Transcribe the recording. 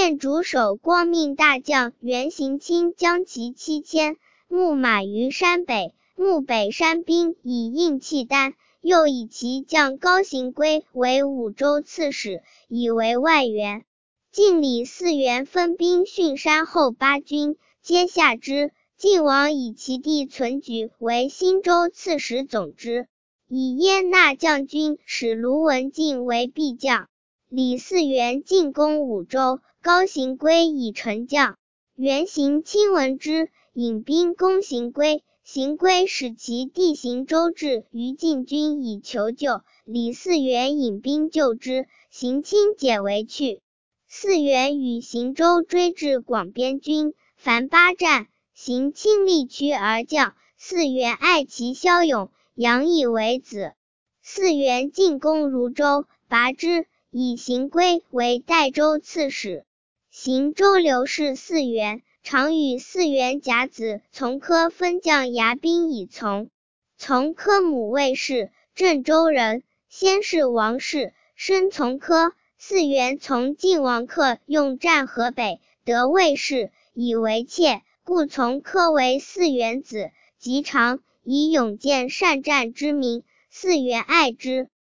见主守光命大将袁行钦将其7000牧马于山北，牧北山兵以应契丹，又以其将高行归为武州刺史，以为外援。晋李嗣源分兵徇山后，8军皆下之。晋王以其弟存举为新州刺史总之，以燕纳将军使卢文进为裨将。李嗣源进攻武州，高行归以臣将。袁行钦闻之，引兵攻行归。行归使其弟行州至于晋军以求救，李嗣源引兵救之，行钦解围去。嗣源与行州追至广边军，凡8战，行钦力屈而降。嗣源爱其骁勇，养以为子。嗣源进攻如州，拔之，以行归为代州刺史。行州刘氏嗣源，常与嗣源甲子从科分将牙兵以从。从科母魏氏，郑州人，先是王氏，生从科。嗣源从晋王克用战河北，得魏氏，以为妾，故从科为嗣源子。及长，以勇健善战之名，嗣源爱之。